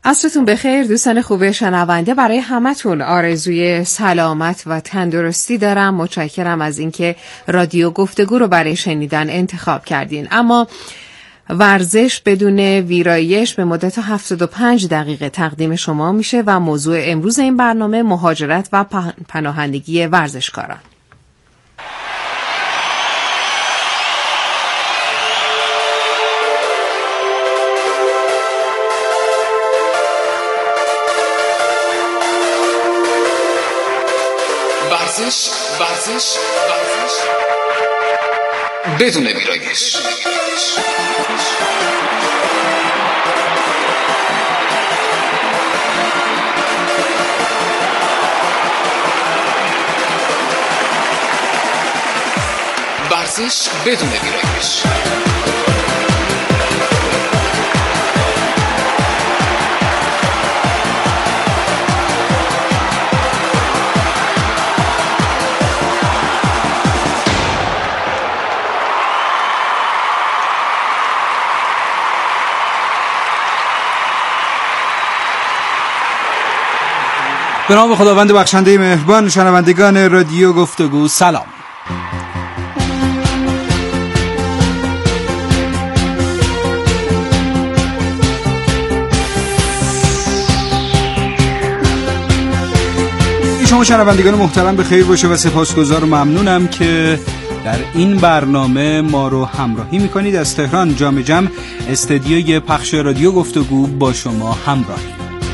عصرتون بخیر دوستان خوب شنونده. برای همتون آرزوی سلامت و تندرستی دارم. متشکرم از اینکه رادیو گفتگو رو برای شنیدن انتخاب کردین. اما ورزش بدون ویرایش به مدت 75 دقیقه تقدیم شما میشه و موضوع امروز این برنامه مهاجرت و پناهندگی ورزشکاران. ورزش بدون ویرایش. ورزش بدون ویرایش. به نام خداوند بخشنده مهربان، شنوندگان رادیو گفتگو سلام. شما شنوندگان محترم به خیر باشه و سپاسگزار و ممنونم که در این برنامه ما رو همراهی میکنید. از تهران جام جم استدیوی پخش رادیو گفتگو با شما همراهی.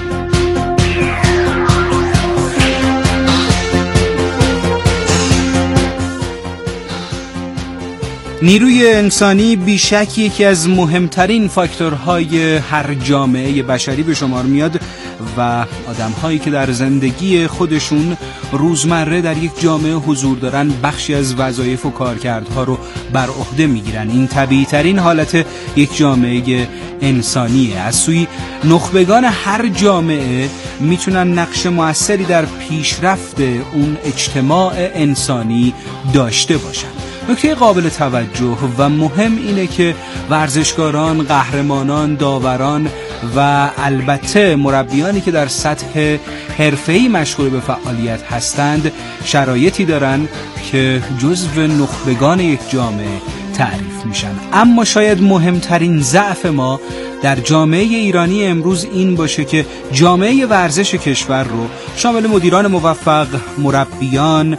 نیروی انسانی بیشک یکی از مهمترین فاکتورهای هر جامعه بشری به شمار میاد و آدم‌هایی که در زندگی خودشون روزمره در یک جامعه حضور دارن بخشی از وظایف و کارکردها رو بر عهده میگیرن. این طبیعی ترین حالت یک جامعه انسانیه. از سوی نخبگان هر جامعه میتونن نقش موثری در پیشرفت اون اجتماع انسانی داشته باشن. نکته قابل توجه و مهم اینه که ورزشکاران، قهرمانان، داوران و البته مربیانی که در سطح حرفه‌ای مشغول به فعالیت هستند شرایطی دارن که جزو نخبگان یک جامعه تعریف میشن. اما شاید مهمترین ضعف ما در جامعه ایرانی امروز این باشه که جامعه ورزش کشور رو شامل مدیران موفق، مربیان،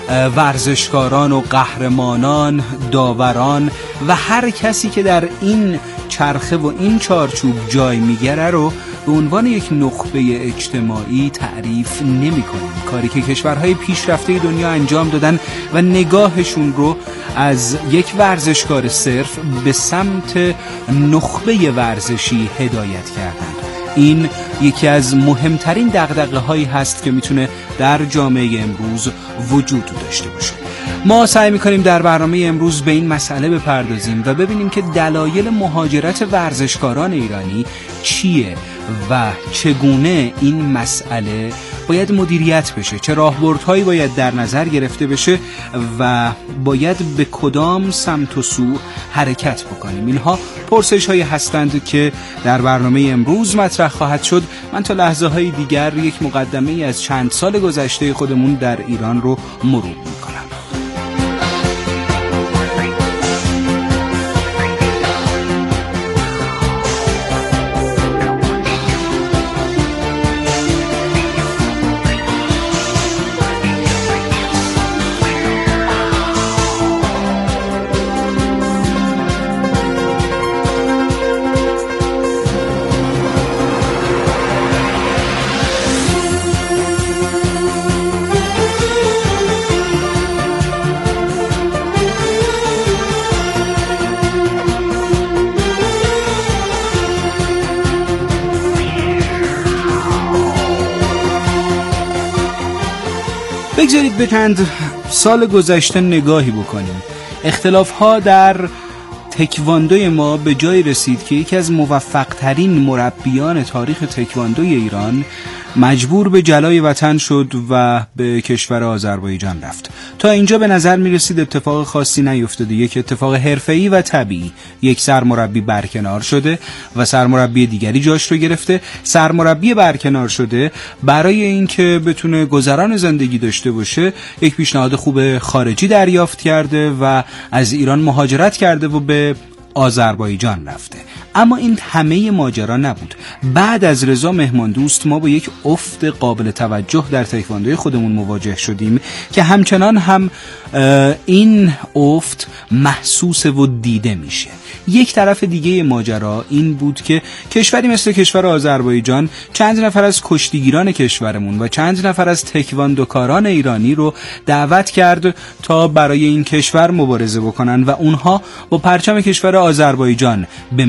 ورزشکاران و قهرمانان، داوران و هر کسی که در این چرخه و این چارچوب جای میگیره رو به عنوان یک نخبه اجتماعی تعریف نمی‌کنیم. کاری که کشورهای پیشرفته دنیا انجام دادن و نگاهشون رو از یک ورزشکار صرف به سمت نخبه ورزشی هدایت کردن. این یکی از مهمترین دغدغه‌هایی هست که میتونه در جامعه امروز وجود داشته باشه. ما سعی میکنیم در برنامه امروز به این مسئله بپردازیم و ببینیم که دلایل مهاجرت ورزشکاران ایرانی چیه و چگونه این مسئله باید مدیریت بشه، چه راهبردهایی باید در نظر گرفته بشه و باید به کدام سمت و سو حرکت بکنیم. اینها پرسش هایی هستند که در برنامه امروز مطرح خواهد شد. من تا لحظه های دیگر یک مقدمه از چند سال گذشته خودمون در ایران رو مرور میکنم. بگذارید به چند سال گذشته نگاهی بکنیم. اختلاف‌ها در تکواندوی ما به جای رسید که یکی از موفق‌ترین مربیان تاریخ تکواندوی ایران مجبور به جلای وطن شد و به کشور آذربایجان رفت. تا اینجا به نظر می رسید اتفاق خاصی نیفتاده، یک اتفاق حرفه‌ای و طبیعی. یک سرمربی برکنار شده و سرمربی دیگری جاش رو گرفته. سرمربی برکنار شده برای اینکه بتونه گذران زندگی داشته باشه یک پیشنهاد خوب خارجی دریافت کرده و از ایران مهاجرت کرده و به آذربایجان رفته. اما این همه ماجرا نبود. بعد از رضا مهماندوست ما با یک افت قابل توجه در تایکواندوی خودمون مواجه شدیم که همچنان هم این افت محسوس و دیده میشه. یک طرف دیگه ماجرا این بود که کشوری مثل کشور آذربایجان چند نفر از کشتیگیران کشورمون و چند نفر از تکواندوکاران ایرانی رو دعوت کرد تا برای این کشور مبارزه بکنن و اونها با پرچم کشور آذربایجان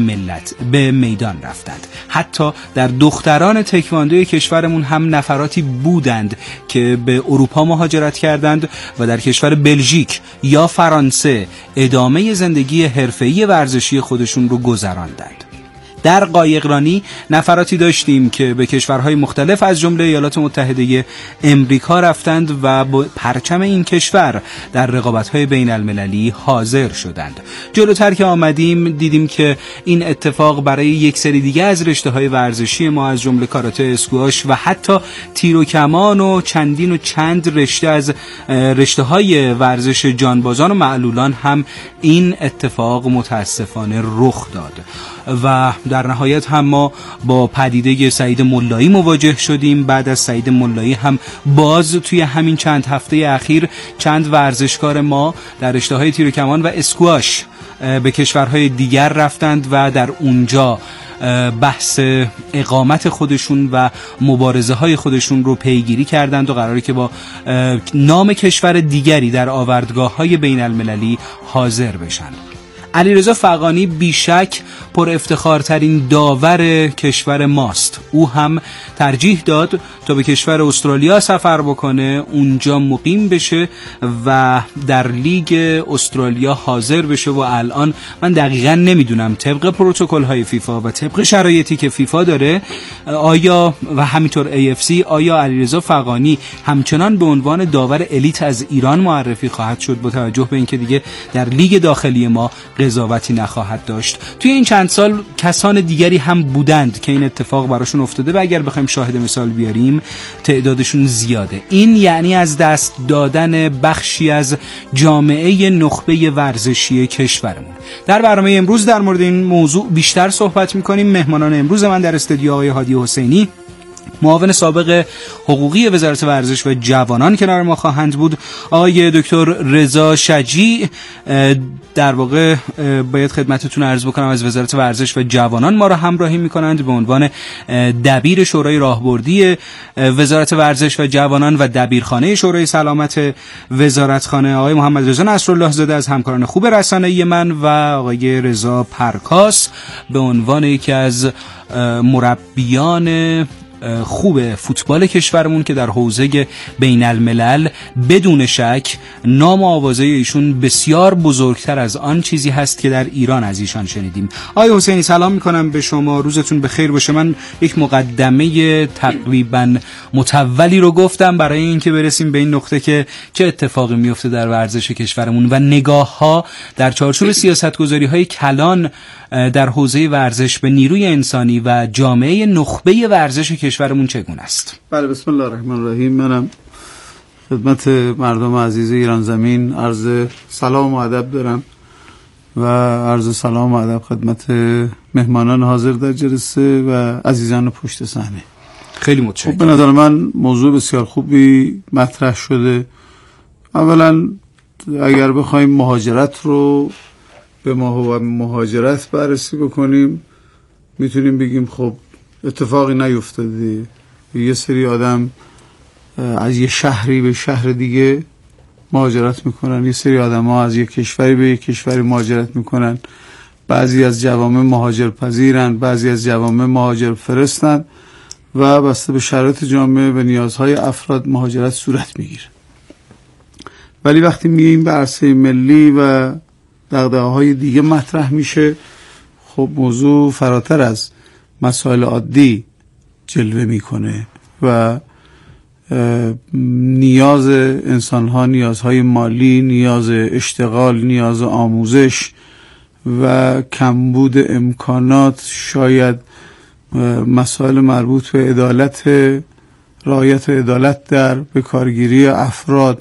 به میدان رفتند. حتی در دختران تکواندوی کشورمون هم نفراتی بودند که به اروپا مهاجرت کردند و در کشور بلژیک یا فرانسه ادامه زندگی حرفه‌ای ورزشی خودشون رو گذراندند. در قایقرانی نفراتی داشتیم که به کشورهای مختلف از جمله ایالات متحده امریکا رفتند و با پرچم این کشور در رقابت‌های بین المللی حاضر شدند. جلوتر که آمدیم دیدیم که این اتفاق برای یک سری دیگه از رشته‌های ورزشی ما از جمله کاراته، اسکواش و حتی تیر و کمان و چند رشته از رشته‌های ورزش جانبازان و معلولان هم این اتفاق متاسفانه رخ داد و در نهایت هم ما با پدیده سعید ملایی مواجه شدیم. بعد از سعید ملایی هم باز توی همین چند هفته اخیر چند ورزشکار ما در رشته‌های تیر و کمان و اسکواش به کشورهای دیگر رفتند و در اونجا بحث اقامت خودشون و مبارزه های خودشون رو پیگیری کردند و قراره که با نام کشور دیگری در آوردگاه‌های بین المللی حاضر بشن. علیرضا فغانی بیشک پر افتخارترین داور کشور ماست. او هم ترجیح داد تا به کشور استرالیا سفر بکنه، اونجا مقیم بشه و در لیگ استرالیا حاضر بشه و الان من دقیقاً نمیدونم طبق پروتکل های فیفا و طبق شرایطی که فیفا داره آیا و همینطور AFC آیا علیرضا فغانی همچنان به عنوان داور الیت از ایران معرفی خواهد شد با توجه به اینکه دیگه در لیگ داخلی ما قضاوتی نخواهد داشت. توی این چند سال کسان دیگری هم بودند که این اتفاق براشون افتاده و اگر بخوایم شاهد مثال بیاریم تعدادشون زیاده. این یعنی از دست دادن بخشی از جامعه نخبه ورزشی کشورمون. در برنامه امروز در مورد این موضوع بیشتر صحبت می‌کنیم. مهمانان امروز من در استودیو آقای هادی حسینی، معاون سابق حقوقی وزارت ورزش و جوانان کنار ما خواهند بود. آقای دکتر رضا شجیع در واقع باید خدمتتون عرض بکنم از وزارت ورزش و جوانان ما را همراهی میکنند به عنوان دبیر شورای راهبردی وزارت ورزش و جوانان و دبیرخانه شورای سلامت وزارتخانه. آقای محمد رضا نصرالله زاده از همکاران خوب رسانه‌ای من و آقای رضا پرکاس به عنوان یکی از مربیان خوب فوتبال کشورمون که در حوزه بین الملل بدون شک نام و آوازه ایشون بسیار بزرگتر از آن چیزی هست که در ایران از ایشان شنیدیم. آقای حسینی سلام میکنم به شما، روزتون بخیر باشه. من یک مقدمه تقریبا متولی رو گفتم برای اینکه برسیم به این نقطه که چه اتفاقی میفته در ورزش کشورمون و نگاه ها در چارچوب سیاستگذاری های کلان در حوزه ورزش به نیروی انسانی و جامعه نخبه ورزش کشورمون چگونه است؟ بله، بسم الله الرحمن الرحیم. منم خدمت مردم عزیز ایران زمین عرض سلام و ادب دارم و عرض سلام و ادب خدمت مهمانان حاضر در جلسه و عزیزان پشت صحنه. خیلی متشکرم. به نظر من موضوع بسیار خوبی مطرح شده. اولا اگر بخوایم مهاجرت رو به مهاجرت بررسی بکنیم میتونیم بگیم خب اتفاقی نیفتاده، یه سری آدم از یه شهری به شهر دیگه مهاجرت میکنن، یه سری آدم ها از یه کشوری به یه کشوری مهاجرت میکنن، بعضی از جوامع مهاجر پذیرن، بعضی از جوامع مهاجر فرستن و بسته به شرایط جامعه و نیازهای افراد مهاجرت صورت میگیره. ولی وقتی میگیم به عرصه ملی و دغدغه‌های دیگه مطرح میشه، خب موضوع فراتر از مسائل عادی جلوه میکنه و نیاز انسانها، نیازهای مالی، نیاز اشتغال، نیاز آموزش و کمبود امکانات، شاید مسائل مربوط به عدالت، رعایت عدالت در بکارگیری افراد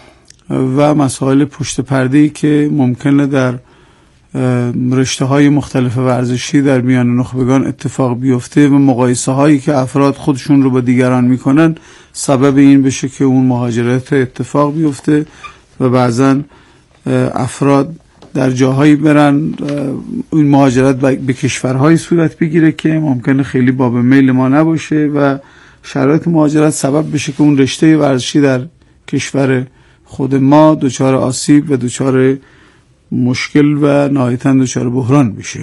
و مسائل پشت پرده‌ای که ممکنه در رشته‌های مختلف ورزشی در میان نخبگان اتفاق بیفته و مقایسه هایی که افراد خودشون رو با دیگران میکنن سبب این بشه که اون مهاجرت اتفاق بیفته و بعضا افراد در جاهایی برن این مهاجرت به کشورهای صورت بگیره که ممکنه خیلی باب میل ما نباشه و شرایط مهاجرت سبب بشه که اون رشته ورزشی در کشور خود ما دچار آسیب و دچار مشکل و نهایتاً دچار بحران بشه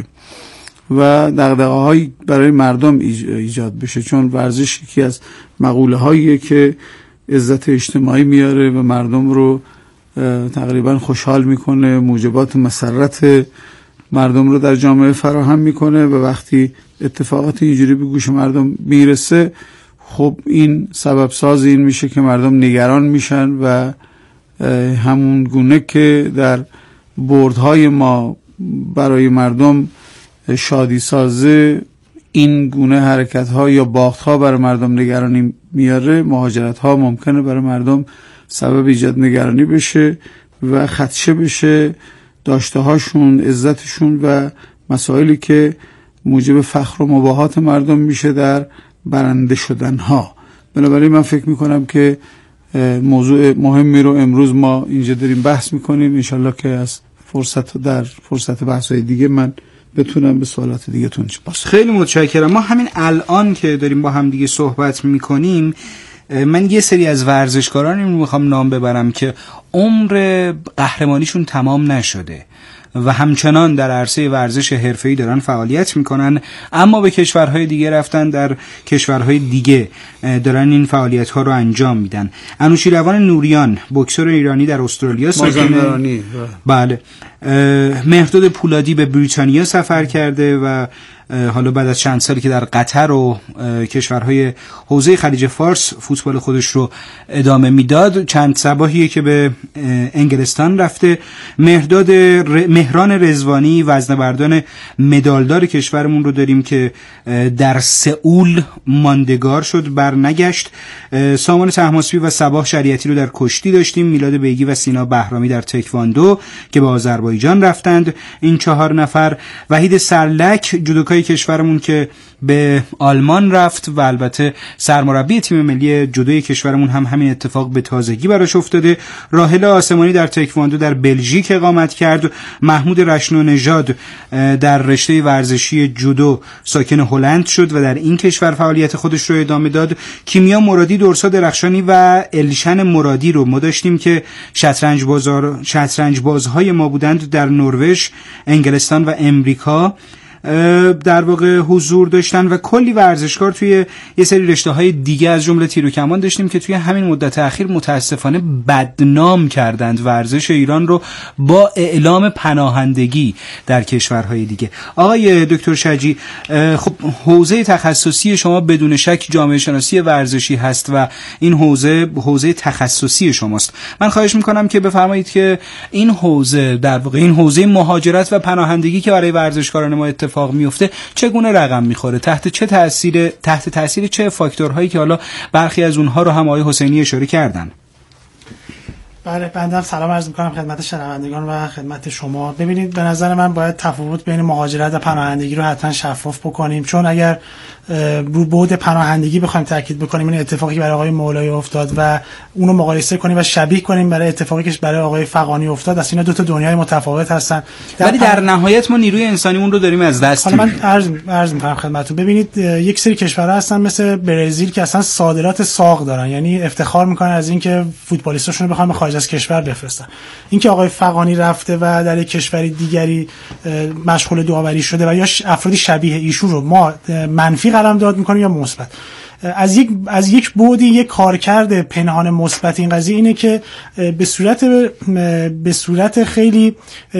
و دغدغه‌هایی برای مردم ایجاد بشه، چون ورزش یکی از مقوله هاییه که عزت اجتماعی میاره و مردم رو تقریبا خوشحال میکنه، موجبات مسرت مردم رو در جامعه فراهم میکنه و وقتی اتفاقات اینجوری به گوش مردم میرسه خب این سبب ساز این میشه که مردم نگران میشن و همون گونه که در بردهای ما برای مردم شادی سازه این گونه حرکت ها یا باخت ها برای مردم نگرانی میاره، مهاجرت ها ممکنه برای مردم سبب ایجاد نگرانی بشه و خدشه بشه داشته هاشون، عزتشون و مسائلی که موجب فخر و مباهات مردم میشه در برنده شدن ها. بنابراین من فکر میکنم که موضوع مهمی رو امروز ما اینجا داریم بحث میکنیم، انشالله که از فرصت بحث‌های دیگه من بتونم به سوالات دیگه تون پاسخ. خیلی متشکرم. ما همین الان که داریم با هم دیگه صحبت میکنیم من یه سری از ورزشکارانی رو میخوام نام ببرم که عمر قهرمانیشون تمام نشده و همچنان در عرصه ورزش حرفه‌ای دارن فعالیت میکنن، اما به کشورهای دیگه رفتن، در کشورهای دیگه دارن این فعالیت‌ها رو انجام میدن. انوشیروان نوریان، بوکسور ایرانی در استرالیا ساکنه. بله. مهرداد پولادی به بریتانیا سفر کرده و حالا بعد از چند سالی که در قطر و کشورهای حوزه خلیج فارس فوتبال خودش رو ادامه میداد، چند صباحیه که به انگلستان رفته. مهران رضوانی وزنه‌بردان مدالدار کشورمون رو داریم که در سئول ماندگار شد، برنگشت. سامان طهماسبی و صباح شریعتی رو در کشتی داشتیم. میلاد بیگی و سینا بهرامی در تکواندو که به آذربایجان رفتند. این 4 نفر. وحید سرلک جودوکای کشورمون که به آلمان رفت و البته سرمربی تیم ملی جودوی کشورمون هم همین اتفاق به تازگی براش افتاده. راحل آسمانی در تکواندو در بلژیک اقامت کرد. محمود رشنو نژاد در رشته ورزشی جودو ساکن هلند شد و در این کشور فعالیت خودش رو ادامه داد. کیمیا مرادی، درسا درخشانی و الشن مرادی رو ما داشتیم که شطرنج بازهای ما بودند، در نروژ، انگلستان و امریکا در واقع حضور داشتن و کلی ورزشکار توی یه سری رشته‌های دیگه از جمله تیر و کمان داشتیم که توی همین مدت اخیر متاسفانه بدنام کردند ورزش ایران رو با اعلام پناهندگی در کشورهای دیگه. آقای دکتر شجی، خب حوزه تخصصی شما بدون شک جامعه شناسی ورزشی هست و این حوزه تخصصی شماست. من خواهش میکنم که بفرمایید که این حوزه، در واقع این حوزه مهاجرت و پناهندگی که برای ورزشکاران ما اتفاق میفته چگونه رقم میخوره؟ تحت تاثیر چه فاکتورهایی که حالا برخی از اونها رو هم آقای حسینی اشاره کردن؟ بله، بنده سلام عرض میکنم خدمت شنوندگان و خدمت شما. ببینید، به نظر من باید تفاوت بین مهاجرت و پناهندگی رو حتما شفاف بکنیم، چون اگر رو بعد پناهندگی بخوایم تاکید بکنیم این اتفاقی برای آقای مولایی افتاد و اونو مقایسه کنیم و شبیه کنیم برای اتفاقی که برای آقای فغانی افتاد، اصلا اینا دو تا دنیای متفاوت هستن. ولی در نهایت ما نیروی انسانیمون رو داریم از دست میدیم. حالا من عرض میکنم خدمتتون. ببینید، یک سری کشورها هستن مثل برزیل که اصلا صادرات ساق دارن، یعنی افتخار میکنن از اینکه فوتبالیستاشون رو بخوان به خارج از کشور بفرستن. اینکه آقای فغانی رفته و در یک کشور دیگری مشغول داوری شده و یا افرادی شبیه ایشون رو ما منفی قلم داد میکنیم یا مثبت. از یک بعدی یک کارکرد پنهان مثبت این قضیه اینه که به صورت خیلی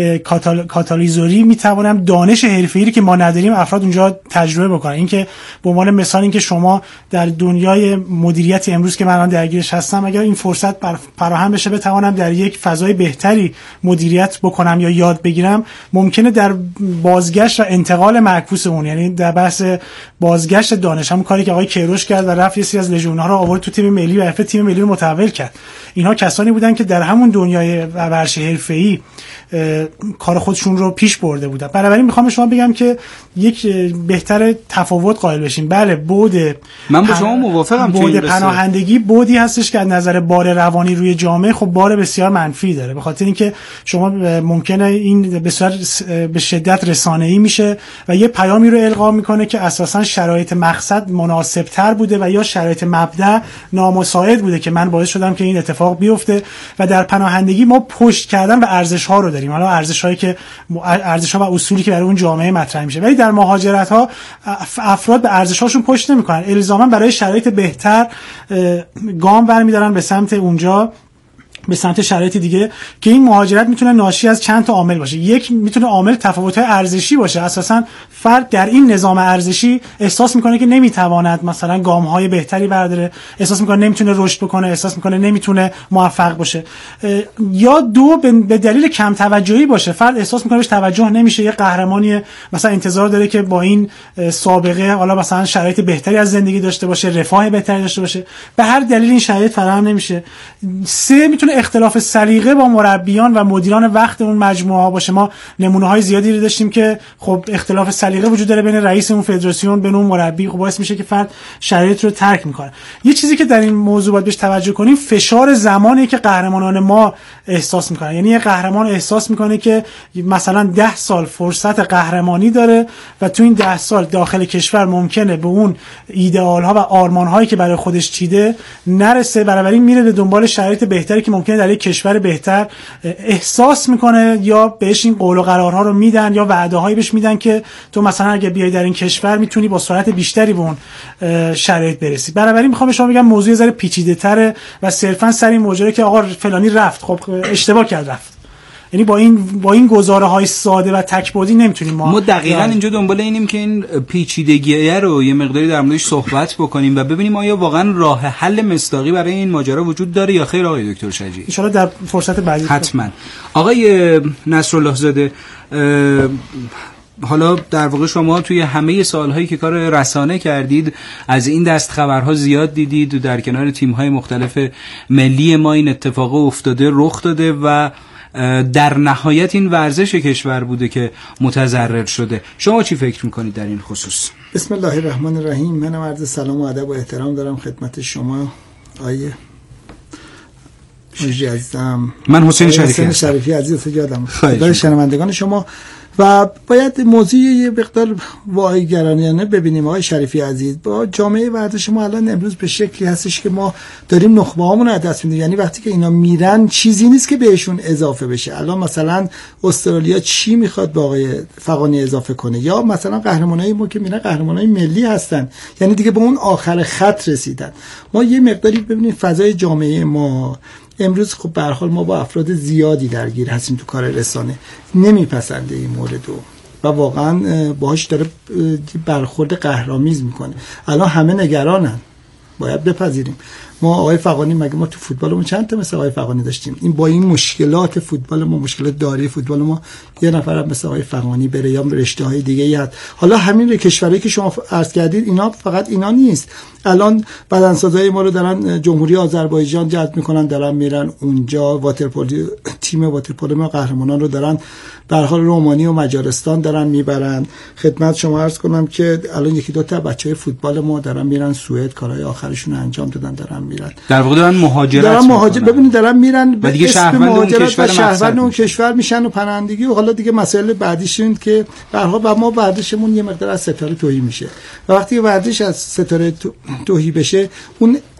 کاتالیزوری میتوانم دانش حرفه‌ای که ما نداریم افراد اونجا تجربه بکنن. این که به عنوان مثال این که شما در دنیای مدیریت امروز که من الان درگیرش هستم، اگر این فرصت فراهم بشه بتوانم در یک فضای بهتری مدیریت بکنم یا یاد بگیرم، ممکنه در بازگشت و انتقال معکوس اون، یعنی در بحث بازگشت دانش، همون کاری که آقای کیروش کرد و رفت یه سری از لژیون‌ها رو آورد تو تیم ملی و تیم ملی رو متحول کرد، اینها کسانی بودن که در همون دنیای ورزش حرفه‌ای کار خودشون رو پیش برده بودن. بنابراین میخوام شما بگم که یک بهتر تفاوت قائل بشیم. بله، من با شما موافقم. بود پناهندگی بودی هستش که از نظر بار روانی روی جامعه خب بار بسیار منفی داره، به خاطر اینکه شما ممکنه این به شدت رسانه‌ای میشه و یه پیامی رو القا میکنه که اساسا شرایط مقصد مناسب‌تر بوده و یا شرایط مبدأ نامساعد بوده که من باعث شدم که این اتفاق بیفته. و در پناهندگی ما پشت کردن به ارزش‌ها رو داریم، حالا ارزش‌ها و اصولی که برای اون جامعه مطرح میشه، ولی در مهاجرت‌ها افراد به ارزش‌هاشون پشت نمی‌کنن، الزاما برای شرایط بهتر گام برمی‌دارن به سمت اونجا، به سمت شرایط دیگه که این مهاجرت میتونه ناشی از چند تا عامل باشه. یک میتونه عامل تفاوت‌های ارزشی باشه، اساساً فرد در این نظام ارزشی احساس میکنه که نمیتواند مثلا گام‌های بهتری برداره، احساس میکنه نمیتونه رشد بکنه، احساس میکنه نمیتونه موفق باشه. یا دو به دلیل کم توجهی باشه، فرد احساس میکنه بهش توجه نمیشه، یه قهرمانی مثلا انتظار داره که با این سابقه حالا مثلا شرایط بهتری از زندگی داشته باشه، رفاه بهتری داشته باشه، به هر دلیل این شرایط فراهم نمیشه. سه میتونه اختلاف سلیقه با مربیان و مدیران وقت اون مجموعه ها باشه. ما نمونه‌های زیادی رو داشتیم که خب اختلاف سلیقه وجود داره بین رئیس اون فدراسیون بین اون مربی، خب باعث میشه که فرد شرایط رو ترک میکنه. یه چیزی که در این موضوع باید بهش توجه کنیم، فشار زمانی که قهرمانان ما احساس میکنن. یعنی یه قهرمان احساس میکنه که مثلا 10 سال فرصت قهرمانی داره و تو این 10 سال داخل کشور ممکنه به اون ایدئال ها و آرمان هایی که برای خودش چیده نرسه، بنابراین میره به دنبال شرایط بهتری که ممکنه در یک کشور بهتر احساس میکنه، یا بهش این قول و قرارها رو میدن یا وعده هایی بهش میدن که تو مثلا اگه بیای در این کشور میتونی با سرعت بیشتری به اون شرایط برسی. بنابراین میخوام شما بگم موضوع ذره پیچیده‌تره و صرفا سر این موضوع که آقا فلانی رفت، خب اشتباه کرد رفت، یعنی با این گزاره‌های ساده و تک‌بعدی نمیتونیم ما دقیقاً اینجا دنبال اینیم که این پیچیدگی رو یه مقداری در موردش صحبت بکنیم و ببینیم آیا واقعاً راه حل مصداقی برای این ماجرا وجود داره یا خیر. آقای دکتر شجیع ان شاءالله در فرصت بعدی حتما. آقای نصرالله زاده، حالا در واقع شما توی همه سالهایی که کار رسانه کردید از این دست خبرها زیاد دیدید و در کنار تیم‌های مختلف ملی ما این اتفاق افتاده، رخ داده و در نهایت این ورزش کشور بوده که متضرر شده. شما چی فکر میکنید در این خصوص؟ بسم الله الرحمن الرحیم. منم عرض سلام و ادب و احترام دارم خدمت شما آیه مجری عزیزم. من حسین شریفی عزیز یادم خدای شنوندگان شما. و باید موضوع یه مقدار واقعی‌گرایانه ببینیم. آقای شریفی عزیز، با جامعه ورزش ما الان امروز به شکلی هستش که ما داریم نخبه‌هامون رو از دست میدیم. یعنی وقتی که اینا میرن چیزی نیست که بهشون اضافه بشه. الان مثلا استرالیا چی میخواد به آقای فغانی اضافه کنه؟ یا مثلا قهرمانای ما که میرن قهرمانای ملی هستن، یعنی دیگه به اون آخر خط رسیدن. ما یه مقداری ببینید فضای جامعه ما امروز خب به هر حال ما با افراد زیادی درگیر هستیم تو کار رسانه، نمیپسنده این موردو و واقعا باهاش داره برخورد قهرآمیز میکنه. الان همه نگرانن، باید بپذیریم. ما آقای فغانی، مگه ما تو فوتبالمون چند تا مثل آقای فغانی داشتیم؟ این با این مشکلات فوتبال ما، مشکلات داری فوتبال ما، یه نفر هم مثل آقای فغانی بره یا رشته‌های دیگه‌ای هست. حالا همین کشورهایی که شما عرض کردید اینا فقط اینا نیست. الان بدنسازای ما رو دارن جمهوری آذربایجان جذب میکنن، دارن میرن اونجا. واترپولو، تیم واترپولو ما قهرمانان رو دارن به هر حال رومانی و مجارستان دارن میبرن. خدمت شما عرض کنم که الان یکی دو تا بچهای فوتبال ما دارن میرن سوئد، کارهای آخرشون انجام دادن، دارن میرن. در واقع دارن مهاجرت ببینید دارن میرن و دیگه شهروند اون کشور میشن و پناهندگی. و حالا دیگه مسائل بعدیش این که به هر حال ما ورزشمون یه مقدار از ستاره توهی میشه و وقتی ورزش از ستاره توهی بشه، اون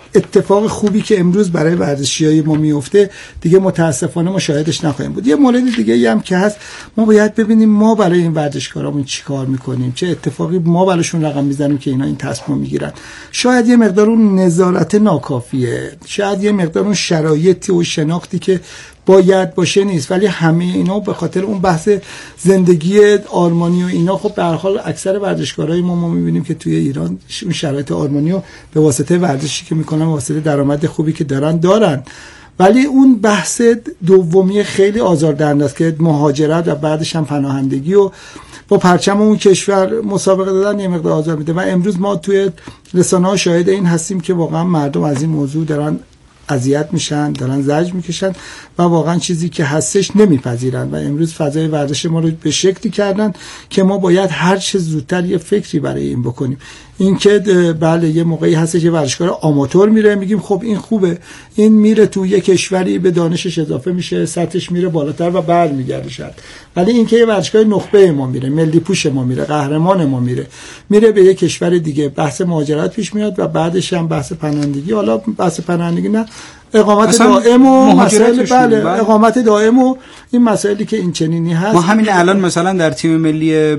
اتفاق خوبی که امروز برای ورزشیای ما میفته دیگه متاسفانه ما شاهدش نخواهیم بود. یه مورد دیگه هم که هست، ما باید ببینیم ما برای این ورزشکارامون چیکار میکنیم، چه اتفاقی ما براشون رقم میزنیم که اینا این تصمیم میگیرن. شاید یه مقدار اون نظارت ناکافیه، شاید یه مقدار اون شرایطی و شناختی که باید باشه نیست، ولی همه اینا به خاطر اون بحث زندگی آرمانی و اینا، خب به هر حال اکثر ورزشکارای ما میبینیم که توی ایران اون شرایط آرمانی رو به واسطه ورزشی که میکنن، واسطه درآمد خوبی که دارن، ولی اون بحث دومی خیلی آزاردهنده است که مهاجرت و بعدش هم پناهندگی و با پرچم اون کشور مسابقه دادن یه مقدار آزار میده. و امروز ما توی رسانه‌ها شاهد این هستیم که واقعا مردم از این موضوع دارن اذیت میشن، دارن زجر میکشن و واقعا چیزی که هستش نمیپذیرن. و امروز فضای ورزش ما رو به شکلی کردن که ما باید هر چه زودتر یه فکری برای این بکنیم. این که بله یه موقعی هستش که ورزشکار آماتور میره، میگیم خب این خوبه، این میره تو یه کشوری به دانشش اضافه میشه، سطحش میره بالاتر و برمیگرده شد. ولی این که یه ورزشکار نخبه ما میره، ملی پوش ما میره، قهرمان ما میره به یه کشور دیگه، بحث مهاجرت پیش میاد و بعدش هم بحث پناهندگی. حالا بحث پناهندگی نه، اقامت دائم و مسائل، بله اقامت دائم و این مسائلی که این چنینی هست. ما همین الان مثلا در تیم ملی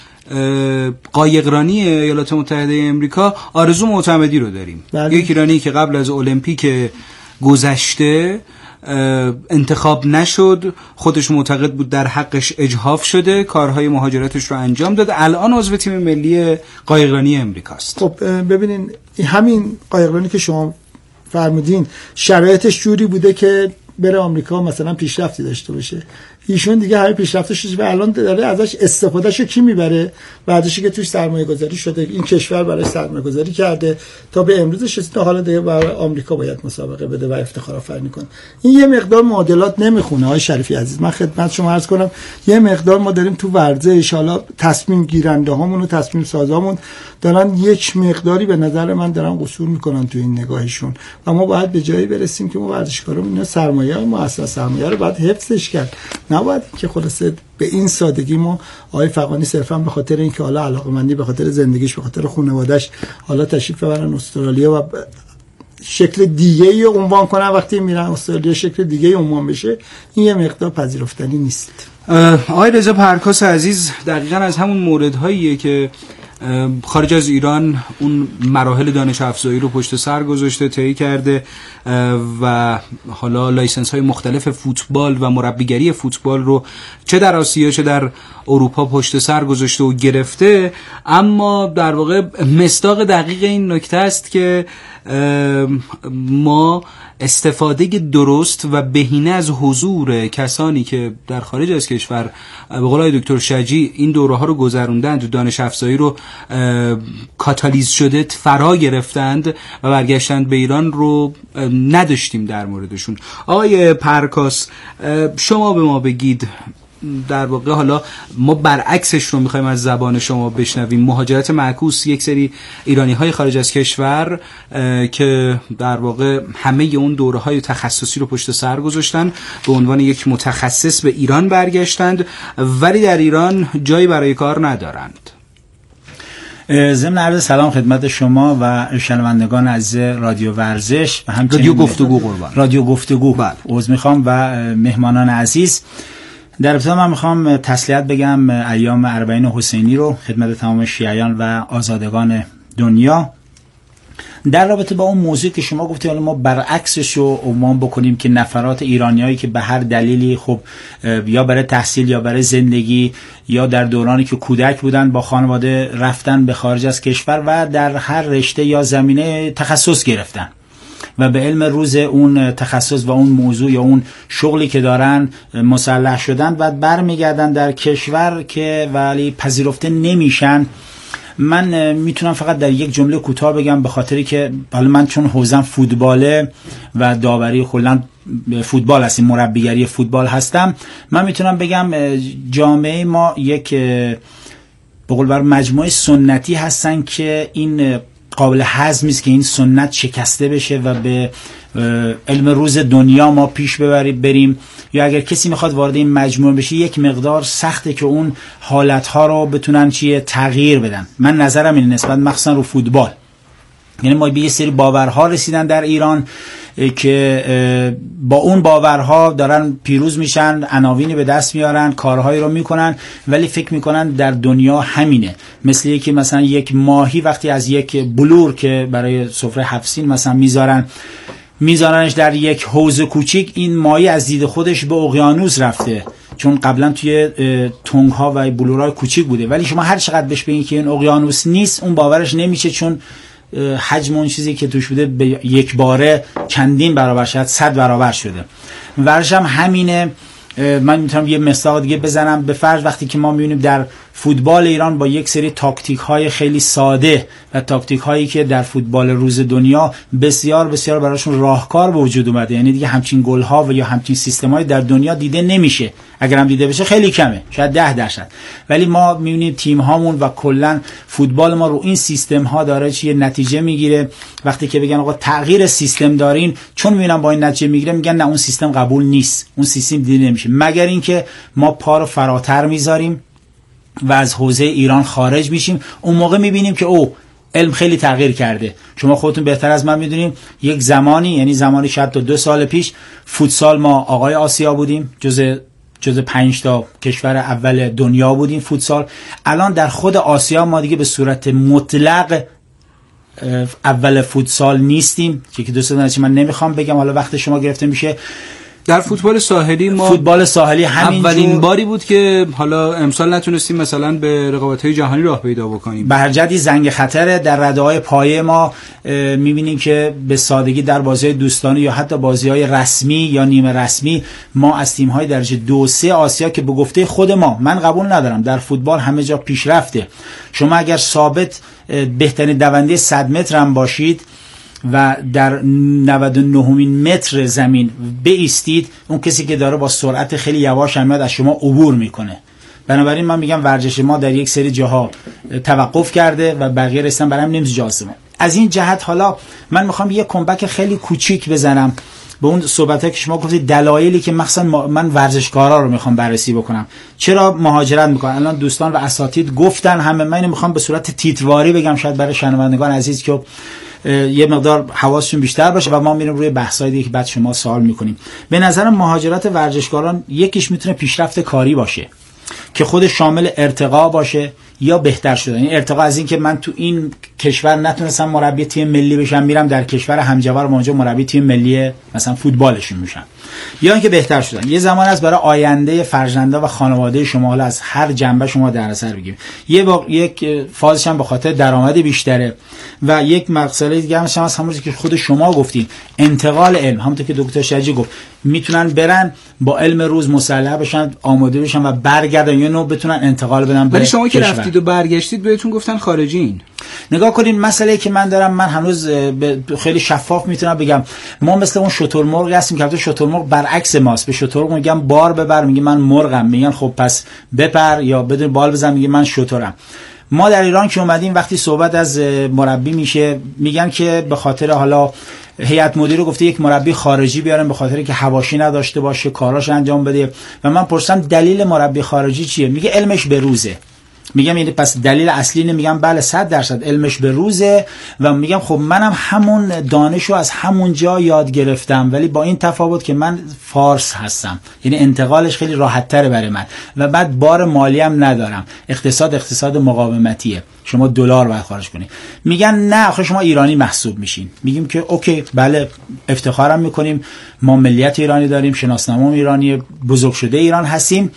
قایقرانی ایالات متحده امریکا آرزو معتمدی رو داریم، یک ایرانی که قبل از المپیک گذشته انتخاب نشد، خودش معتقد بود در حقش اجحاف شده، کارهای مهاجرتش رو انجام داد، الان عضو تیم ملی قایقرانی امریکاست. خب ببینین همین قایقرانی که شما فرمودین شرایطش جوری بوده که بره آمریکا مثلا پیشرفتی داشته باشه، ایشون دیگه همه پیشرفتش و الان داره ازش استفادهشو کی میبره؟ ورزشی که توش سرمایه گذاری شده، این کشور برای سرمایه گذاری کرده تا به امروزش رسیده، حالا دیگه برای آمریکا باید مسابقه بده و افتخار آفرینی کنه. این یه مقدار معادلات نمیخونه. آقای شریفی عزیز، من خدمت شما عرض کنم یه مقدار ما داریم تو ورزش، حالا تصمیم گیرنده هامون و تصمیم سازامون دارن یک مقداری به نظر من دارن قصور میکنن تو این نگاهشون و ما باید به جایی برسیم که ما ورزشکارامون اینا سرمایه مؤسسه سرمایه رو باید حفظش کرد، نباید که خلاصه به این سادگی ما آقای فغانی صرفا به خاطر اینکه حالا علاقه‌مندی، به خاطر زندگیش، به خاطر خانواده‌اش حالا تشریف ببرن استرالیا و شکل دیگه‌ای عنوان کنن، وقتی میرن استرالیا شکل دیگه‌ای عنوان بشه، این یه مقدار پذیرفتنی نیست. آقای رضا پرکاس عزیز دقیقاً از همون موردهاییه که خارج از ایران اون مراحل دانش افزایی رو پشت سر گذاشته، طی کرده و حالا لایسنس های مختلف فوتبال و مربیگری فوتبال رو چه در آسیا چه در اروپا پشت سر گذاشته و گرفته. اما در واقع مصداق دقیق این نکته است که ما استفاده درست و بهینه از حضور کسانی که در خارج از کشور به قول دکتر شجی این دوره ها رو گذروندند، دانش افزایی رو کاتالیز شده فرا گرفتند و برگشتند به ایران رو نداشتیم در موردشون. آقای پرکاس، شما به ما بگید، در واقع حالا ما برعکسش رو میخوایم از زبان شما بشنویم، مهاجرت معکوس یک سری ایرانی های خارج از کشور که در واقع همه اون دوره های تخصصی رو پشت سر گذاشتن، به عنوان یک متخصص به ایران برگشتند ولی در ایران جایی برای کار ندارند. ضمن عرض سلام خدمت شما و شنوندگان عزیز رادیو ورزش و همچنین رادیو گفتگو قربان، رادیو گفتگو عذر میخوام و مهمانان عزیز. در ابتدا من میخوام تسلیت بگم ایام اربعین حسینی رو خدمت تمام شیعیان و آزادگان دنیا. در رابطه با اون موضوع که شما گفتید ما برعکسش رو عنوان بکنیم که نفرات ایرانیایی که به هر دلیلی خب یا برای تحصیل یا برای زندگی یا در دورانی که کودک بودن با خانواده رفتن به خارج از کشور و در هر رشته یا زمینه تخصص گرفتن و به علم روز اون تخصص و اون موضوع یا اون شغلی که دارن مسلح شدن و برمیگردن در کشور که ولی پذیرفته نمیشن. من میتونم فقط در یک جمله کوتاه بگم، به خاطری که حالا من چون حوزم فوتباله و داوری کلا فوتبال هستیم، مربیگری فوتبال هستم، من میتونم بگم جامعه ما یک به قول بر مجموعه سنتی هستن که این قابل هضم نیست که این سنت شکسته بشه و به علم روز دنیا ما پیش بریم، یا اگر کسی میخواد وارد این مجموعه بشه یک مقدار سخته که اون حالتها رو بتونن تغییر بدن. من نظرم این نسبت مخصوصا رو فوتبال یعنی ما به یه سری باورها رسیدن در ایران که با اون باورها دارن پیروز میشن، عناوینی به دست میارن، کارهایی رو میکنن، ولی فکر میکنن در دنیا همینه. مثل یکی مثلا یک ماهی وقتی از یک بلور که برای سفره 7 سین مثلا میذارنش در یک حوض کوچیک، این ماهی از دید خودش به اقیانوس رفته، چون قبلا توی تنگ ها و بلورهای کوچیک بوده. ولی شما هر چقدر بهش بگین که این اقیانوس نیست، اون باورش نمیشه، چون حجم اون چیزی که توش بوده به یک باره چندین برابر، شاید 100 برابر شده. ورش هم همینه. من میتونم یه مثال دیگه بزنم. به فرض وقتی که ما میبینیم در فوتبال ایران با یک سری تاکتیک های خیلی ساده و تاکتیک هایی که در فوتبال روز دنیا بسیار بسیار براشون راهکار به وجود اومده، یعنی دیگه همچین گل ها و یا همچین سیستم های در دنیا دیده نمیشه، اگر هم دیده بشه خیلی کمه، شاید 10%. ولی ما میبینیم تیم هامون و کلا فوتبال ما رو این سیستم ها داره چیه نتیجه میگیره. وقتی که بگن آقا تغییر سیستم دارین، چون میبینن با این نتیجه میگیره، میگن نه اون سیستم قبول نیست، اون سیستم دیده نمیشه، مگر اینکه ما پا رو فراتر میذاریم و از حوزه ایران خارج میشیم. اون موقع میبینیم که علم خیلی تغییر کرده. شما خودتون بهتر از من میدونین یک زمانی، یعنی زمانی شاید تا 2 سال پیش، فوتسال ما آقای آسیا بودیم، جز 5 تا کشور اول دنیا بودیم فوتسال. الان در خود آسیا ما دیگه به صورت مطلق اول فوتسال نیستیم، که 2 سال من نمیخوام بگم، حالا وقت شما گرفته میشه. در فوتبال ساحلی ما فوتبال ساحلی همین اولین باری بود که حالا امسال نتونستیم مثلا به رقابت‌های جهانی راه پیدا بکنیم. به هر جهتی زنگ خطر در رده‌های پایه ما می‌بینیم که به سادگی در بازی‌های دوستانه یا حتی بازی‌های رسمی یا نیمه رسمی ما از تیم‌های درجه 2-3 آسیا که به گفته خود ما، من قبول ندارم، در فوتبال همه جا پیشرفته. شما اگر ثابت بهترین دونده 100 متر هم باشید و در 99مین متر زمین بایستید، اون کسی که داره با سرعت خیلی یواش میاد از شما عبور میکنه. بنابراین من میگم ورزش ما در یک سری جاها توقف کرده و بقیه رسیدن برام نمیز جاسته. از این جهت حالا من میخوام یه کمبک خیلی کوچیک بزنم به اون صحبته که شما گفتید، دلایلی که مثلا من ورزشکارا رو میخوام بررسی بکنم چرا مهاجرت میکنن. الان دوستان و اساتید گفتن، همه من اینو میخوام به صورت تیترواری بگم، شاید برای شنوندگان عزیز که یه مقدار حواسشون بیشتر باشه و ما میریم روی بحثای دیگه که بعد شما سوال میکنیم. به نظرم مهاجرت ورزشکاران یکیش میتونه پیشرفت کاری باشه که خود شامل ارتقا باشه یا بهتر شدن. این ارتقا از این که من تو این کشور نتونستم مربی تیم ملی بشم، میرم در کشور همجوار اونجا مربی تیم ملی مثلا فوتبالشون میشم، یا اینکه بهتر شدن. یه زمان است برای آینده فرزنده و خانواده شما، حالا از هر جنبه شما در نظر بگیرید، یک فازش هم به خاطر درآمد بیشتره و یک مسئله دیگه هم هست، همونجوری که خود شما گفتین، انتقال علم. همونطور که دکتر شجی گفت، میتونن برن با علم روز مسلح بشن، آماده بشن و برگردن، یا نو بتونن انتقال بدن. ولی شما که رفتید و برگشتید بهتون گفتن خارجین. نگاه کنین، مسئله که من دارم، من هنوز خیلی شفاف میتونم بگم، ما مثل اون شترمرغ هستیم که البته شترمرغ برعکس ماست. به شترمرغ میگم بار ببر، میگه من مرغم، میگن خب پس بپر یا بدون بال بزن، میگه من شترم. ما در ایران که اومدیم وقتی صحبت از مربی میشه، میگن که به خاطر حالا هیئت مدیره گفته یک مربی خارجی بیارن به خاطر که حواشی نداشته باشه، کاراش انجام بده. و من پرسیدم دلیل مربی خارجی چیه؟ میگه علمش به روزه. میگم یعنی پس دلیل اصلی اینه؟ میگم بله 100% علمش به روزه. و میگم خب منم همون دانشو از همون جا یاد گرفتم، ولی با این تفاوت که من فارس هستم، یعنی انتقالش خیلی راحت تره برای من و بعد بار مالی هم ندارم. اقتصاد مقاومتیه، شما دلار باید خارج کنی. میگن نه آخه شما ایرانی محسوب میشین. میگیم که اوکی بله، افتخارم میکنیم، ما ملیت ایرانی داریم، شناسنامه ایرانی، بزرگ شده ایران هستیم.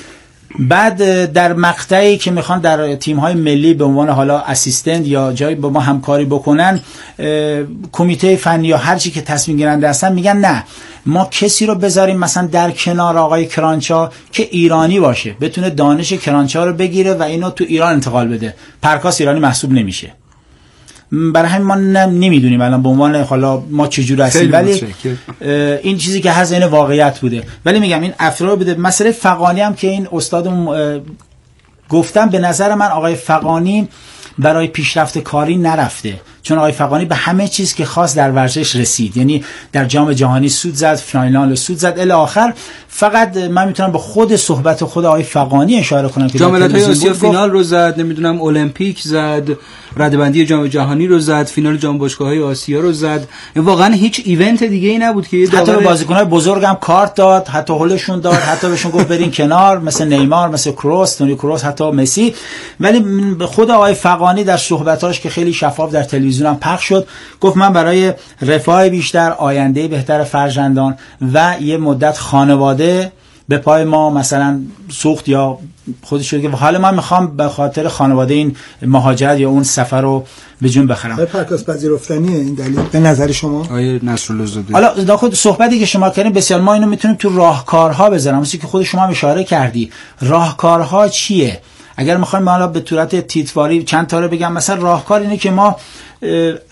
بعد در مقطعی که میخوان در تیم‌های ملی به عنوان حالا اسیستنت یا جایی با ما همکاری بکنن، کمیته فنی یا هر چی که تصمیم گیرنده هستن میگن نه، ما کسی رو بذاریم مثلا در کنار آقای کرانچا که ایرانی باشه، بتونه دانش کرانچا رو بگیره و اینو تو ایران انتقال بده. پرکاس ایرانی محسوب نمیشه. برای همین ما نمیدونیم الان به عنوان حالا ما چجوری هستیم، ولی این چیزی که هست این واقعیت بوده. ولی میگم این افراد بوده. مسئله فغانی هم که این استادم گفتم، به نظر من آقای فغانی برای پیشرفت کاری نرفته، چون آقای فغانی به همه چیز که خواست در ورزش رسید، یعنی در جام جهانی سود زد، فینال سود زد الی آخر. فقط من میتونم به خود صحبت خود آقای فغانی اشاره کنم که جام ملت‌های آسیا فینال رو زد، نمیدونم المپیک زد، ردبندی جام جهانی رو زد، فینال جام باشگاه‌های آسیا رو زد. واقعا هیچ ایونت دیگه ای نبود که حتی به بازیکن‌های بزرگم کارت داد، حتی هولشون داد، حتی بهشون گفت برین کنار، مثل نیمار، مثل کروس، تونی کروس، حتی مسی. ولی خود آقای فغانی در صحبتاش که خیلی شفاف در تلویزیون هم پخش شد، گفت من برای رفاه بیشتر، آینده بهتر فرزندان و یه مدت خانواده به پای ما مثلا سوخت یا خودش شد که حالا من میخوام به خاطر خانواده این مهاجرت یا اون سفر رو به جون بخرم. پرکاس پذیرفتنیه این دلیل به نظر شما؟ آیه نصرالله زاده. حالا در خود صحبتی که شما کردین بسیار ما اینو میتونیم تو راهکارها بذارم، مثل که خود شما هم اشاره کردی. راهکارها چیه؟ اگر میخوایم حالا به صورت تیتواری چند تا رو بگم، مثلا راهکار اینه که ما